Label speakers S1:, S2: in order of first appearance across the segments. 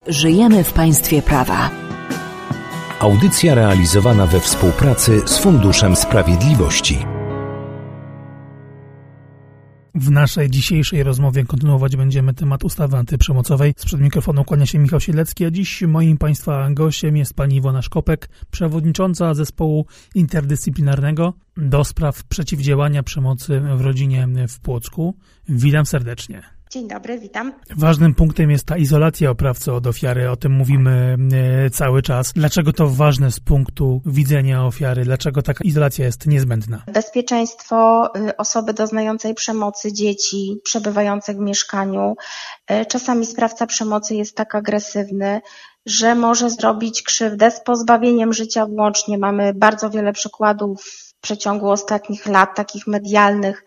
S1: Żyjemy w państwie prawa.
S2: Audycja realizowana we współpracy z Funduszem Sprawiedliwości.
S3: W naszej dzisiejszej rozmowie kontynuować będziemy temat ustawy antyprzemocowej. Sprzed mikrofonu kłania się Michał Siedlecki, a dziś moim Państwa gościem jest pani Iwona Szkopek, przewodnicząca zespołu interdyscyplinarnego do spraw przeciwdziałania przemocy w rodzinie w Płocku. Witam serdecznie.
S4: Dzień dobry, witam.
S3: Ważnym punktem jest ta izolacja oprawcy od ofiary, o tym mówimy cały czas. Dlaczego to ważne z punktu widzenia ofiary? Dlaczego taka izolacja jest niezbędna?
S4: Bezpieczeństwo osoby doznającej przemocy, dzieci przebywających w mieszkaniu. Czasami sprawca przemocy jest tak agresywny, że może zrobić krzywdę z pozbawieniem życia włącznie. Mamy bardzo wiele przykładów w przeciągu ostatnich lat, takich medialnych,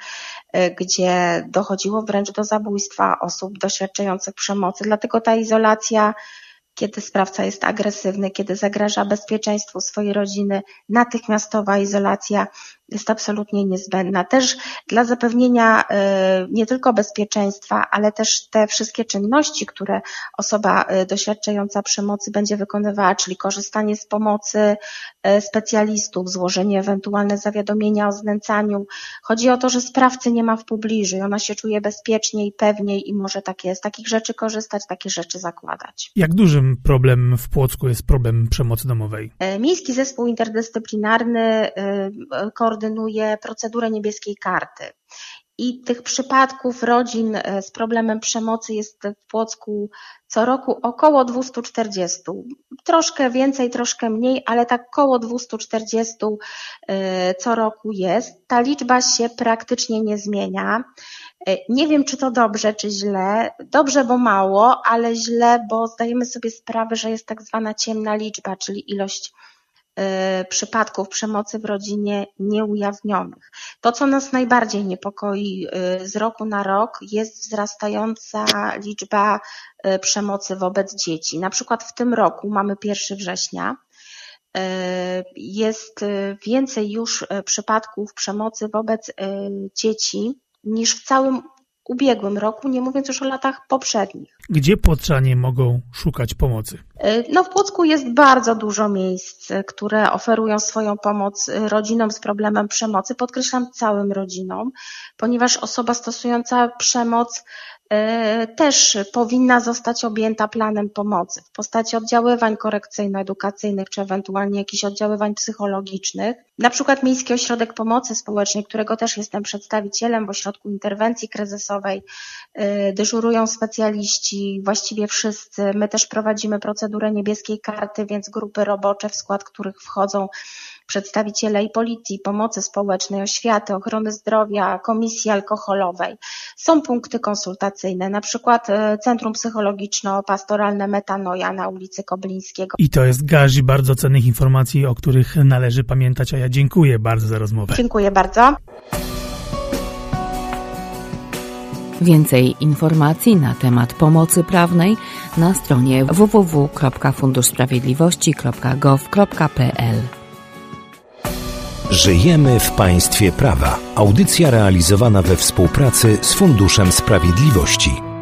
S4: gdzie dochodziło wręcz do zabójstwa osób doświadczających przemocy. Dlatego ta izolacja, kiedy sprawca jest agresywny, kiedy zagraża bezpieczeństwu swojej rodziny, natychmiastowa izolacja jest absolutnie niezbędna. Też dla zapewnienia nie tylko bezpieczeństwa, ale też te wszystkie czynności, które osoba doświadczająca przemocy będzie wykonywała, czyli korzystanie z pomocy specjalistów, złożenie ewentualne zawiadomienia o znęcaniu. Chodzi o to, że sprawcy nie ma w pobliżu i ona się czuje bezpieczniej, pewniej i może z takich rzeczy korzystać, takie rzeczy zakładać.
S3: Jak dużym problemem w Płocku jest problem przemocy domowej?
S4: Miejski Zespół Interdyscyplinarny koordynuje procedurę niebieskiej karty. I tych przypadków rodzin z problemem przemocy jest w Płocku co roku około 240. Troszkę więcej, troszkę mniej, ale tak około 240 co roku jest. Ta liczba się praktycznie nie zmienia. Nie wiem, czy to dobrze, czy źle. Dobrze, bo mało, ale źle, bo zdajemy sobie sprawę, że jest tak zwana ciemna liczba, czyli ilość przypadków przemocy w rodzinie nieujawnionych. To, co nas najbardziej niepokoi z roku na rok, jest wzrastająca liczba przemocy wobec dzieci. Na przykład w tym roku, mamy 1 września, jest więcej już przypadków przemocy wobec dzieci niż w całym ubiegłym roku, nie mówiąc już o latach poprzednich.
S3: Gdzie płotrzanie mogą szukać pomocy?
S4: W Płocku jest bardzo dużo miejsc, które oferują swoją pomoc rodzinom z problemem przemocy. Podkreślam, całym rodzinom, ponieważ osoba stosująca przemoc też powinna zostać objęta planem pomocy w postaci oddziaływań korekcyjno-edukacyjnych czy ewentualnie jakichś oddziaływań psychologicznych. Na przykład Miejski Ośrodek Pomocy Społecznej, którego też jestem przedstawicielem w Ośrodku Interwencji Kryzysowej, dyżurują specjaliści, właściwie wszyscy. My też prowadzimy procedurę niebieskiej karty, więc grupy robocze, w skład których wchodzą przedstawiciele i policji, pomocy społecznej, oświaty, ochrony zdrowia, komisji alkoholowej. Są punkty konsultacyjne, na przykład Centrum Psychologiczno-Pastoralne Metanoja na ulicy Koblińskiego.
S3: I to jest garść bardzo cennych informacji, o których należy pamiętać, a ja dziękuję bardzo za rozmowę.
S4: Dziękuję bardzo.
S1: Więcej informacji na temat pomocy prawnej na stronie www.funduszsprawiedliwości.gov.pl.
S2: Żyjemy w państwie prawa. Audycja realizowana we współpracy z Funduszem Sprawiedliwości.